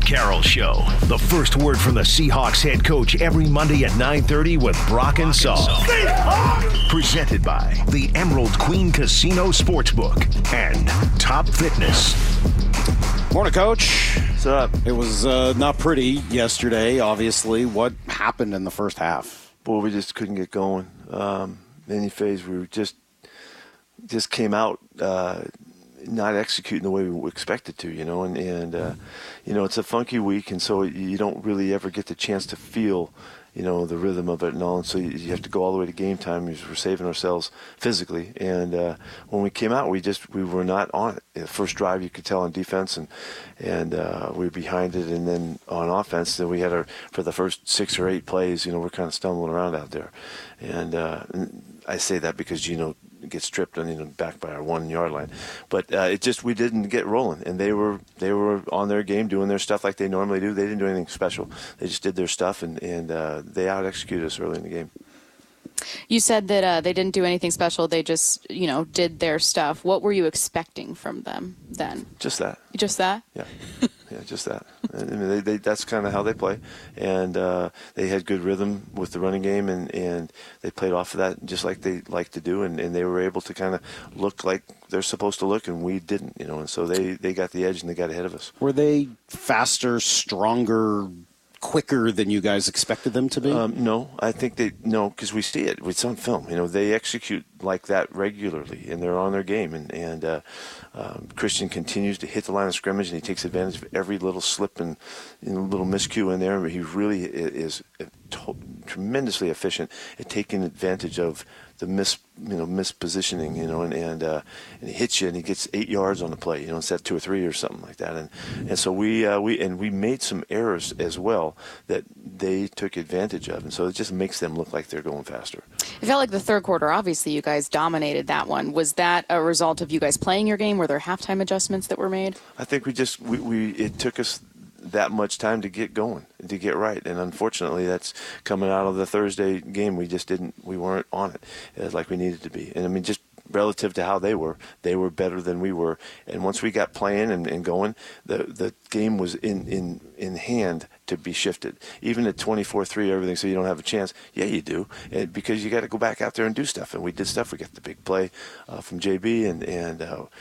Carroll Show. The first word from the Seahawks head coach every Monday at 9:30 with Brock and Saul. Presented by the Emerald Queen Casino Sportsbook and Top Fitness. Morning, Coach. What's up? It was not pretty yesterday, obviously. What happened in the first half? Boy, we just couldn't get going. Any phase, we were just came out not executing the way we expected to, and it's a funky week, and so you don't really ever get the chance to feel, the rhythm of it and all, and so you have to go all the way to game time because we're saving ourselves physically. And when we came out, we were not on it. The first drive, you could tell on defense, and we were behind it, and then on offense, then we had for the first 6 or 8 plays, we're kind of stumbling around out there, and I say that because get stripped and back by our 1 yard line, but we didn't get rolling, and they were on their game doing their stuff like they normally do. They didn't do anything special. They just did their stuff, and they out executed us early in the game. You said that they didn't do anything special. They just did their stuff. What were you expecting from them then? Just that. Just that? Yeah. Yeah, just that. I mean, that's kind of how they play, and they had good rhythm with the running game, and they played off of that just like they like to do, and they were able to kind of look like they're supposed to look, and we didn't, and so they got the edge and they got ahead of us. Were they faster, stronger, quicker than you guys expected them to be? No, I think because we see it. It's on film. They execute like that regularly, and they're on their game. And Christian continues to hit the line of scrimmage, and he takes advantage of every little slip and little miscue in there. He really is tremendously efficient at taking advantage of the mispositioning, and he hits you, and he gets 8 yards on the play, instead of 2 or 3 or something like that, and so we made some errors as well that they took advantage of, and so it just makes them look like they're going faster. It felt like the third quarter, obviously, you guys dominated that one. Was that a result of you guys playing your game? Were there halftime adjustments that were made? I think it took us that much time to get going, to get right, and unfortunately that's coming out of the Thursday game. We weren't on it like we needed to be, and I mean, just relative to how they were better than we were, and once we got playing and going, the game was in hand to be shifted. Even at 24-3, everything, so you don't have a chance. Yeah, you do, because you got to go back out there and do stuff, and we did stuff. We got the big play from JB, and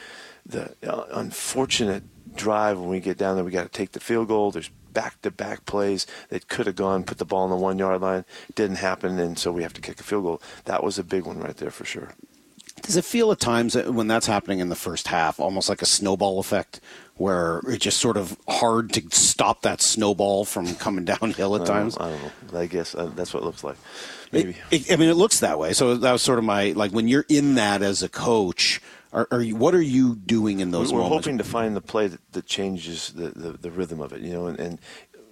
the unfortunate drive when we get down there, we got to take the field goal. There's back-to-back plays that could have gone, put the ball on the 1 yard line. Didn't happen, and so we have to kick a field goal. That was a big one right there for sure. Does it feel at times when that's happening in the first half almost like a snowball effect, where it's just sort of hard to stop that snowball from coming downhill at times? I don't know. I guess that's what it looks like. Maybe. It looks that way. So that was sort of my, like, when you're in that as a coach, what are you doing in those moments? We're hoping to find the play that changes the rhythm of it, and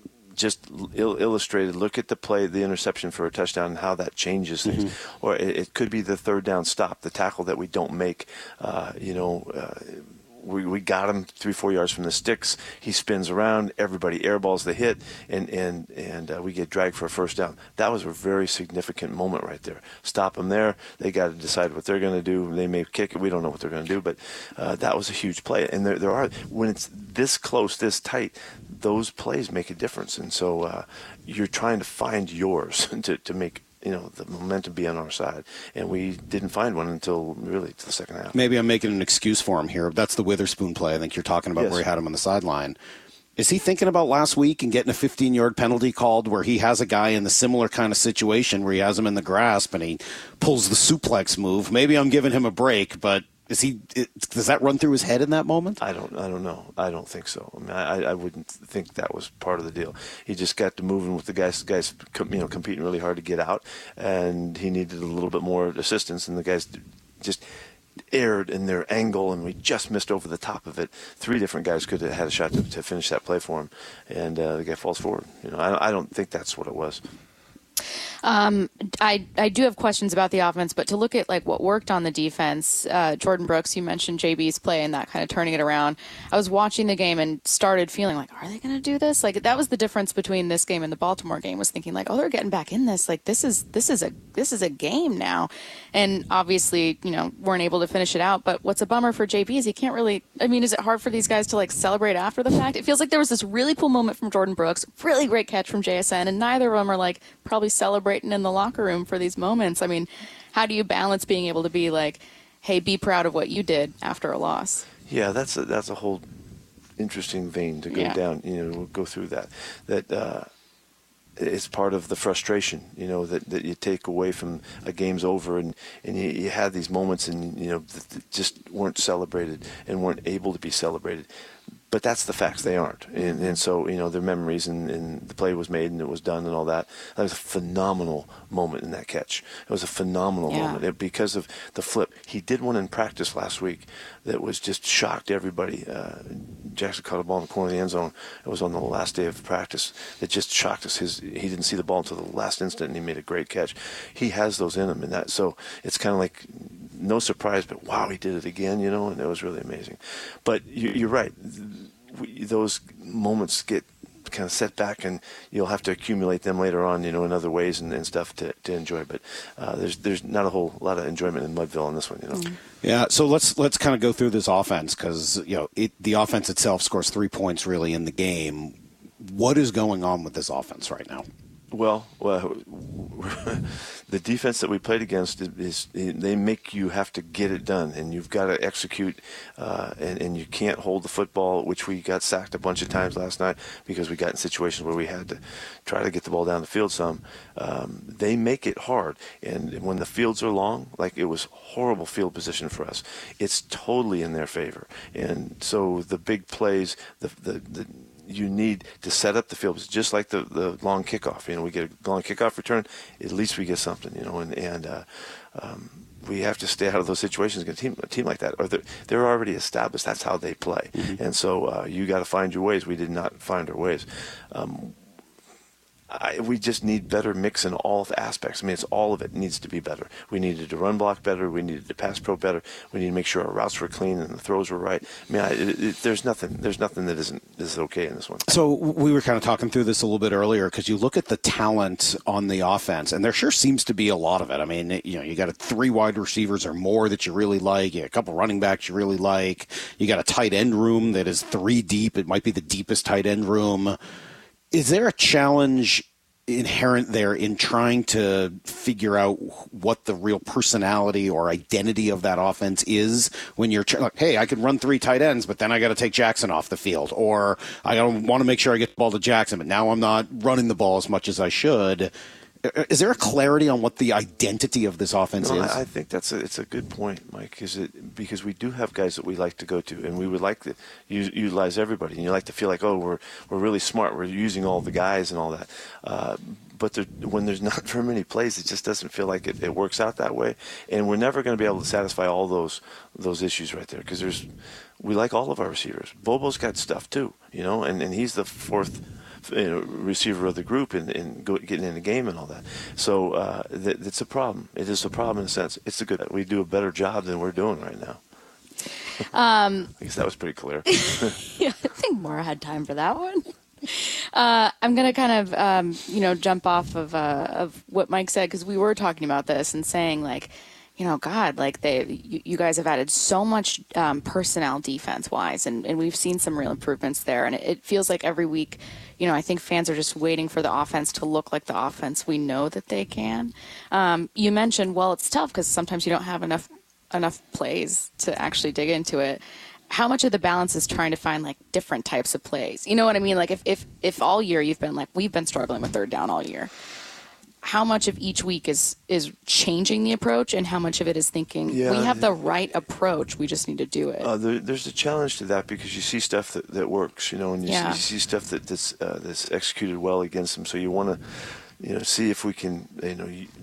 just illustrated, look at the play, the interception for a touchdown, and how that changes things. Mm-hmm. Or it could be the third down stop, the tackle that we don't make, we got him 3-4 yards from the sticks. He spins around. Everybody airballs the hit, and we get dragged for a first down. That was a very significant moment right there. Stop them there. They got to decide what they're going to do. They may kick it. We don't know what they're going to do, but that was a huge play. And there are, when it's this close, this tight, those plays make a difference. And so you're trying to find yours to make the momentum be on our side. And we didn't find one until really to the second half. Maybe I'm making an excuse for him here. That's the Witherspoon play I think you're talking about, yes, where he had him on the sideline. Is he thinking about last week and getting a 15-yard penalty called where he has a guy in the similar kind of situation where he has him in the grasp and he pulls the suplex move? Maybe I'm giving him a break, but does that run through his head in that moment? I don't know. I don't think so. I mean, I wouldn't think that was part of the deal. He just got to moving with the guys. The guys, competing really hard to get out, and he needed a little bit more assistance. And the guys just erred in their angle, and we just missed over the top of it. 3 different guys could have had a shot to finish that play for him, and the guy falls forward. I don't think that's what it was. I do have questions about the offense, but to look at like what worked on the defense, Jordan Brooks, you mentioned JB's play and that kind of turning it around. I was watching the game and started feeling like, are they going to do this? Like that was the difference between this game and the Baltimore game. Was thinking like, oh, they're getting back in this. Like this is a game now, and obviously weren't able to finish it out. But what's a bummer for JB is he can't really. I mean, is it hard for these guys to like celebrate after the fact? It feels like there was this really cool moment from Jordan Brooks, really great catch from JSN, and neither of them are like probably celebrating in the locker room for these moments. I mean, how do you balance being able to be like, hey, be proud of what you did after a loss? Yeah, that's a whole interesting vein to go down. We'll go through that. That it's part of the frustration, that you take away from a game's over, and you had these moments, and that just weren't celebrated and weren't able to be celebrated. But that's the facts. They aren't. And so, their memories and the play was made and it was done and all that. That was a phenomenal moment in that catch. It was a phenomenal moment because of the flip. He did one in practice last week that was just shocked everybody. Jackson caught a ball in the corner of the end zone. It was on the last day of practice. It just shocked us. He didn't see the ball until the last instant, and he made a great catch. He has those in him, and that. So it's kind of like no surprise, but wow, he did it again, and it was really amazing. But you're right. Those moments get kind of set back, and you'll have to accumulate them later on, in other ways and stuff to enjoy. But there's not a whole lot of enjoyment in Mudville on this one, Mm-hmm. Yeah, so let's kind of go through this offense because the offense itself scores 3 points really in the game. What is going on with this offense right now? Well, the defense that we played against is they make you have to get it done, and you've got to execute, and you can't hold the football, which we got sacked a bunch of times last night because we got in situations where we had to try to get the ball down the field some. They make it hard, and when the fields are long, like it was horrible field position for us, it's totally in their favor. And so the big plays, you need to set up the field. It's just like the long kickoff. We get a long kickoff return, at least we get something, and we have to stay out of those situations against a team like that. Or they're already established. That's how they play. Mm-hmm. And so you got to find your ways. We did not find our ways. We just need better mix in all of the aspects. It's all of it needs to be better. We needed to run block better. We needed to pass pro better. We need to make sure our routes were clean and the throws were right. There's nothing that isn't okay in this one. So we were kind of talking through this a little bit earlier because you look at the talent on the offense, and there sure seems to be a lot of it. You got 3 wide receivers or more that you really like. You got a couple running backs you really like. You got a tight end room that is 3 deep. It might be the deepest tight end room. Is there a challenge inherent there in trying to figure out what the real personality or identity of that offense is when you're like, hey, I can run 3 tight ends, but then I got to take Jackson off the field, or I want to make sure I get the ball to Jackson, but now I'm not running the ball as much as I should. Is there a clarity on what the identity of this offense is? I think it's a good point, Mike, because we do have guys that we like to go to, and we would like to utilize everybody, and you like to feel like, oh, we're really smart, we're using all the guys and all that. But when there's not very many plays, it just doesn't feel like it works out that way, and we're never going to be able to satisfy all those issues right there because we like all of our receivers. Bobo's got stuff too, and he's the 4th receiver of the group and getting in the game and all that. So it's a problem. It is a problem in a sense. It's we do a better job than we're doing right now. I guess that was pretty clear. Yeah, I think Maura had time for that one. I'm going to kind of, jump off of what Mike said, because we were talking about this and saying, like, God, like you guys have added so much personnel defense-wise, and we've seen some real improvements there. And it feels like every week, I think fans are just waiting for the offense to look like the offense we know that they can. You mentioned, well, it's tough because sometimes you don't have enough plays to actually dig into it. How much of the balance is trying to find like different types of plays? You know what I mean? Like if all year you've been like, we've been struggling with 3rd down all year. How much of each week is changing the approach, and how much of it is thinking we have the right approach, we just need to do it? There's a challenge to that because you see stuff that works, and you see stuff that's executed well against them. So you want to, see if we can,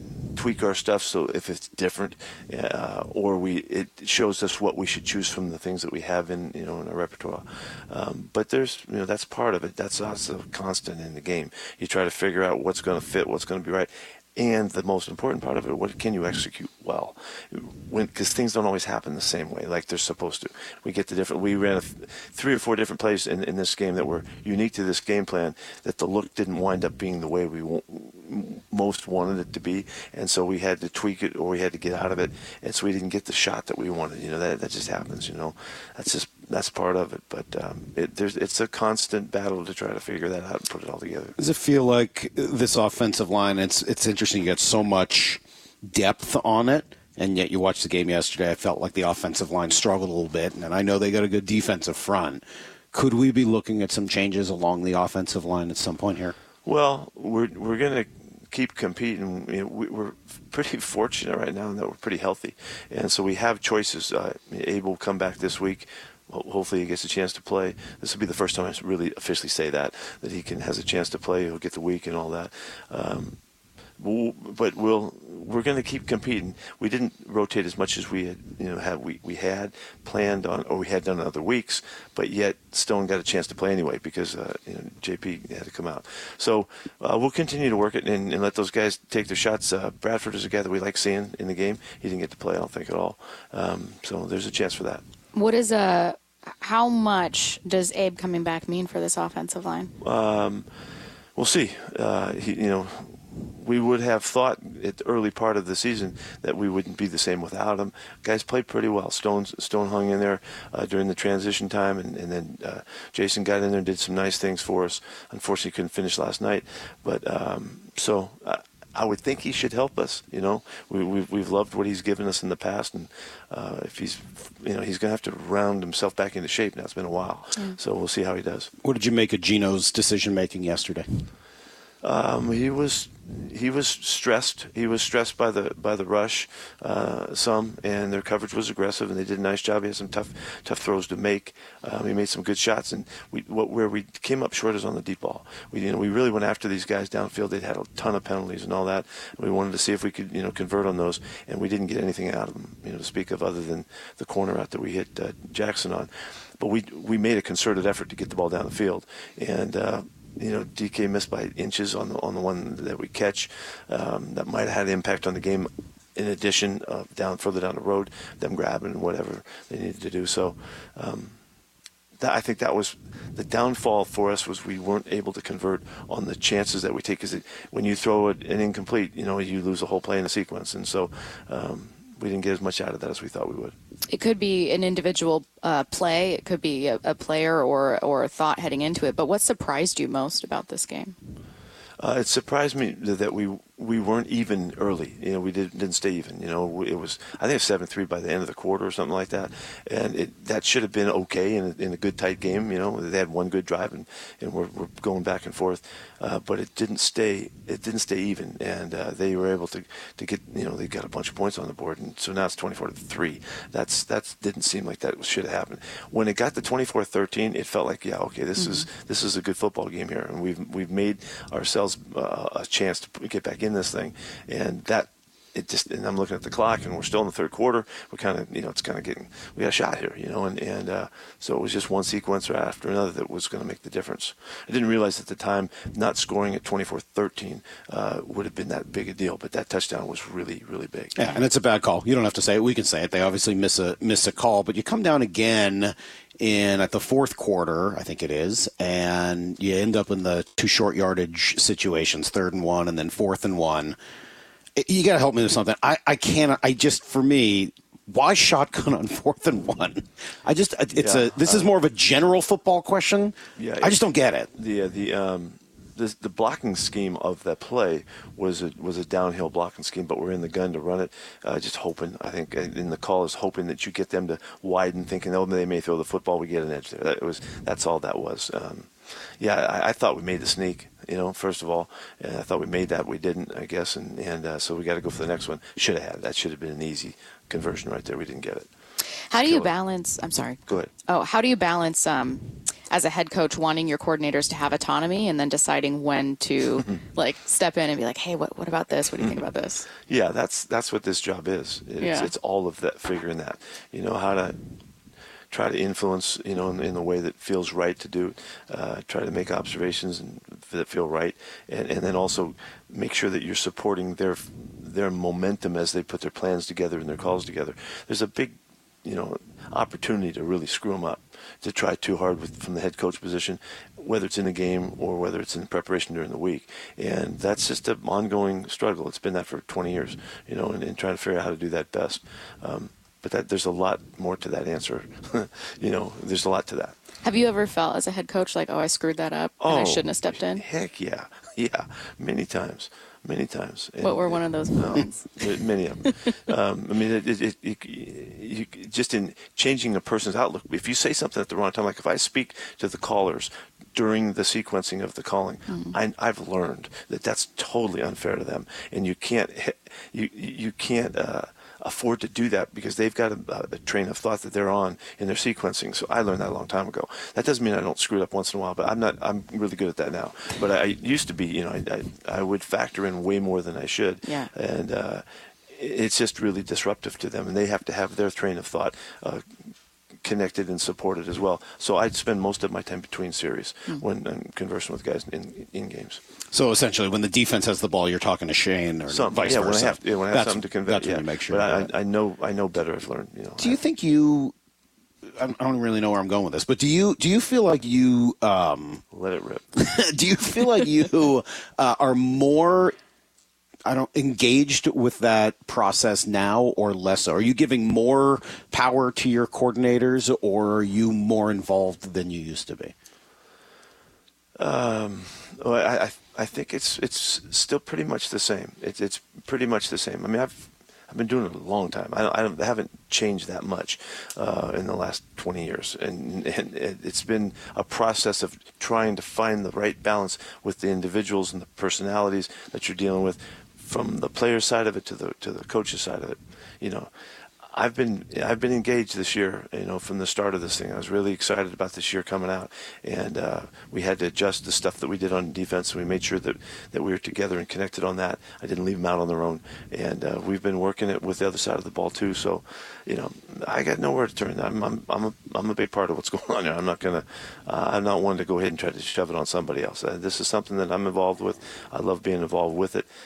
tweak our stuff so if it's different, or it shows us what we should choose from the things that we have in our repertoire. But there's that's part of it. That's also constant in the game. You try to figure out what's going to fit, what's going to be right. And the most important part of it, what can you execute well? Because things don't always happen the same way like they're supposed to. We ran 3 or 4 different plays in this game that were unique to this game plan that the look didn't wind up being the way we most wanted it to be. And so we had to tweak it or we had to get out of it. And so we didn't get the shot that we wanted. That just happens, That's part of it. But it's a constant battle to try to figure that out and put it all together. Does it feel like this offensive line, it's interesting, you get so much depth on it, and yet you watched the game yesterday, I felt like the offensive line struggled a little bit, and I know they got a good defensive front. Could we be looking at some changes along the offensive line at some point here? Well, we're going to keep competing. We're pretty fortunate right now in that we're pretty healthy, and so we have choices. Abe will come back this week. Hopefully he gets a chance to play. This will be the first time I really officially say that he has a chance to play. He'll get the week and all that. But we're going to keep competing. We didn't rotate as much as we had we had planned on, or we had done in other weeks. But yet Stone got a chance to play anyway because JP had to come out. So we'll continue to work it and let those guys take their shots. Bradford is a guy that we like seeing in the game. He didn't get to play, I don't think, at all. So there's a chance for that. How much does Abe coming back mean for this offensive line? We'll see. We would have thought at the early part of the season that we wouldn't be the same without him. Guys played pretty well. Stone hung in there during the transition time, and then Jason got in there and did some nice things for us. Unfortunately, couldn't finish last night. But so I would think he should help us. We've loved what he's given us in the past, and if he's going to have to round himself back into shape now. It's been a while, so we'll see how he does. What did you make of Gino's decision making yesterday? He was stressed. He was stressed by the rush some, and their coverage was aggressive, and they did a nice job. He had some tough throws to make. He made some good shots, and where we came up short is on the deep ball. We really went after these guys downfield. They'd had a ton of penalties and all that. We wanted to see if we could convert on those, and we didn't get anything out of them to speak of other than the corner out that we hit Jackson on. But we made a concerted effort to get the ball down the field, and DK missed by inches on the one that we catch. That might have had an impact on the game. In addition, further down the road, them grabbing whatever they needed to do. So, I think that was the downfall for us. Was we weren't able to convert on the chances that we take. Because when you throw an incomplete, you lose a whole play in a sequence, and so we didn't get as much out of that as we thought we would. It could be an individual play. It could be a player or a thought heading into it. But what surprised you most about this game? It surprised me that we weren't even early. We didn't stay even. It was, I think it was 7-3 by the end of the quarter or something like that, and that should have been okay in a good tight game. They had one good drive and we're going back and forth, but it didn't stay even, and they were able to get they got a bunch of points on the board, and so now it's 24-3. That didn't seem like that should have happened. When it got to 24-13, it felt like this is a good football game here, and we've made ourselves a chance to get back in this thing, and and I'm looking at the clock, and we're still in the third quarter. We're kind of, it's kind of we got a shot here, and so it was just one sequence after another that was going to make the difference. I didn't realize at the time not scoring at 24-13 would have been that big a deal, but that touchdown was really, really big. Yeah, and it's a bad call. You don't have to say it. We can say it. They obviously miss a call, but you come down again at the fourth quarter, I think it is, and you end up in the 2 short yardage situations, 3rd and 1, and then 4th and 1. You got to help me with something. For me, why shotgun on 4th and 1? This is more of a general football question. Yeah, I just don't get it. The blocking scheme of that play was a downhill blocking scheme, but we're in the gun to run it, just hoping. I think in the call is hoping that you get them to widen, thinking they may throw the football. We get an edge there. That's all that was. I thought we made the sneak. First of all, and I thought we made that. We didn't, I guess, and so we got to go for the next one. Should have had that. Should have been an easy conversion right there. We didn't get it. How do you balance? I'm sorry. Go ahead. Oh, how do you balance? as a head coach wanting your coordinators to have autonomy and then deciding when to like step in and be like, hey, what about this? What do you think about this? Yeah, that's what this job is. It's all of that, figuring that, how to try to influence, in the way that feels right to do, try to make observations that feel right, and then also make sure that you're supporting their momentum as they put their plans together and their calls together. There's a big, opportunity to really screw them up, to try too hard from the head coach position, whether it's in a game or whether it's in preparation during the week. And that's just an ongoing struggle. It's been that for 20 years, and trying to figure out how to do that best. But there's a lot more to that answer. There's a lot to that. Have you ever felt as a head coach like, oh, I screwed that up and I shouldn't have stepped in? Heck yeah. Yeah, many times. And, what were one of those moments? Many of them. You just in changing a person's outlook, if you say something at the wrong time, like if I speak to the callers during the sequencing of the calling, I've learned that that's totally unfair to them, and you can't afford to do that because they've got a train of thought that they're on in their sequencing. So I learned that a long time ago. That doesn't mean I don't screw it up once in a while, but I'm really good at that now. But I used to be, I would factor in way more than I should. Yeah. And it's just really disruptive to them, and they have to have their train of thought connected and supported as well. So I'd spend most of my time between series when I'm conversing with guys in games. So essentially, when the defense has the ball, you're talking to Shane or vice versa. When I have something to convey. That's when you make sure. But I know better. I've learned. Do you think you? I don't really know where I'm going with this, but do you feel like you? Let it rip. Do you feel like you are more? Engaged with that process now or less so? Are you giving more power to your coordinators, or are you more involved than you used to be? I think it's still pretty much the same. It's pretty much the same. I mean, I've been doing it a long time. I haven't changed that much in the last 20 years, and it's been a process of trying to find the right balance with the individuals and the personalities that you're dealing with, from the player side of it to the coach's side of it. I've been engaged this year, from the start of this thing. I was really excited about this year coming out, and we had to adjust the stuff that we did on defense, and we made sure that we were together and connected on that. I didn't leave them out on their own, and we've been working it with the other side of the ball too. So, I got nowhere to turn. I'm a big part of what's going on here. I'm not one to go ahead and try to shove it on somebody else. This is something that I'm involved with. I love being involved with it.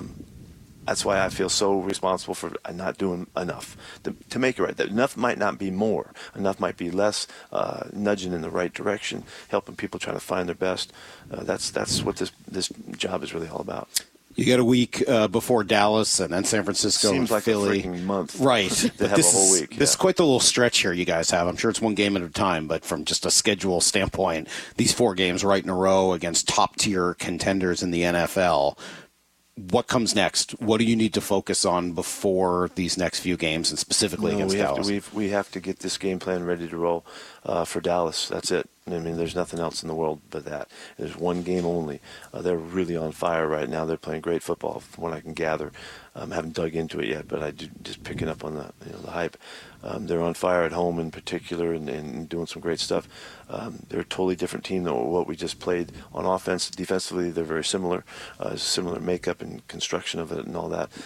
That's why I feel so responsible for not doing enough to make it right. That enough might not be more. Enough might be less, nudging in the right direction, helping people trying to find their best. That's what this job is really all about. You got a week before Dallas and then San Francisco Seems and like Philly. A freaking month. Right. To have a whole week. This is quite the little stretch here you guys have. I'm sure it's one game at a time, but from just a schedule standpoint, these 4 games right in a row against top-tier contenders in the NFL. What comes next? What do you need to focus on before these next few games, and specifically against Dallas? We have to get this game plan ready to roll for Dallas. That's it. I mean, there's nothing else in the world but that. There's one game only. They're really on fire right now. They're playing great football, from what I can gather. I haven't dug into it yet, but I do just picking up on the hype. They're on fire at home in particular, and doing some great stuff. They're a totally different team than what we just played on offense. Defensively, they're very similar, similar makeup and construction of it and all that.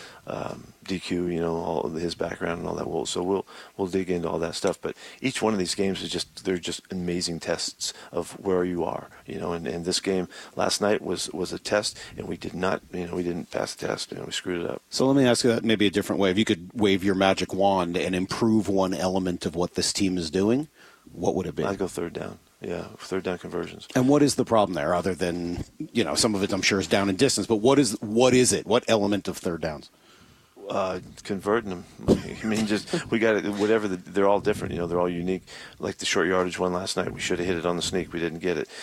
DQ, all of his background and all that. So we'll dig into all that stuff. But each one of these games they're just amazing tests of where you are. And this game last night was a test, and we did not, we didn't pass the test. We screwed it up. So let me ask you that maybe a different way. If you could wave your magic wand and improve one element of what this team is doing, what would it be? I'd go third down. Yeah, third down conversions. And what is the problem there, other than, some of it I'm sure is down in distance, but what is it? What element of third downs? Converting them. I mean, we got it. Whatever. They're all different. They're all unique. Like the short yardage one last night, we should have hit it on the sneak. We didn't get it.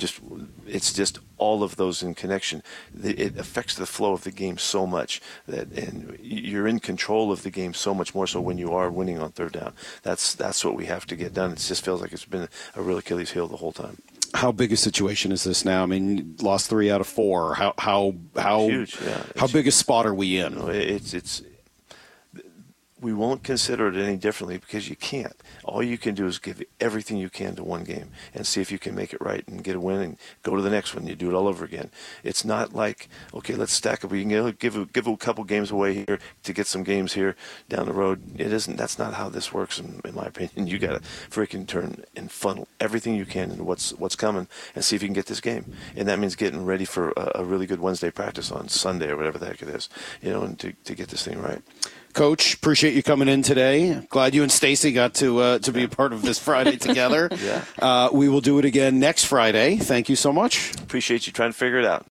It's just all of those in connection. It affects the flow of the game so much and you're in control of the game so much more so when you are winning on third down. That's what we have to get done. It just feels like it's been a real Achilles heel the whole time. How big a situation is this now? I mean, lost 3 out of 4. How huge? Yeah. How big a spot are we in? It's we won't consider it any differently because you can't. All you can do is give everything you can to one game and see if you can make it right and get a win and go to the next one. You do it all over again. It's not like, okay, let's stack up. We can give a couple games away here to get some games here down the road. It isn't. That's not how this works, in my opinion. You got to freaking turn and funnel everything you can into what's coming and see if you can get this game. And that means getting ready for a really good Wednesday practice on Sunday or whatever the heck it is, and to get this thing right. Coach, appreciate you coming in today. Glad you and Stacy got to be a part of this Friday together. Yeah. We will do it again next Friday. Thank you so much. Appreciate you trying to figure it out.